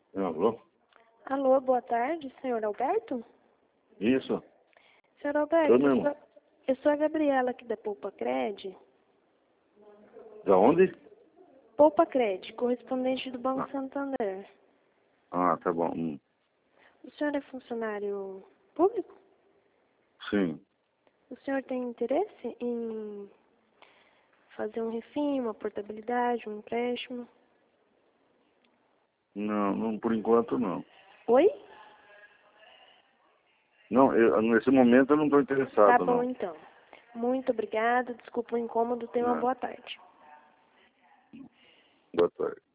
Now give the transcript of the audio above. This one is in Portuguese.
Alô? Alô, boa tarde, senhor Alberto? Isso? Senhor Alberto, Eu mesmo. eu sou a Gabriela aqui da Poupa Cred. Da onde? Poupa Cred, correspondente do Banco Santander. Ah, tá bom. O senhor é funcionário público? Sim. O senhor tem interesse em fazer um refim, uma portabilidade, um empréstimo? Não, por enquanto não. Oi? Não, nesse momento eu não estou interessado, Tá bom, não. então. Muito obrigada, desculpa o incômodo, tenha uma Não. boa tarde. Boa tarde.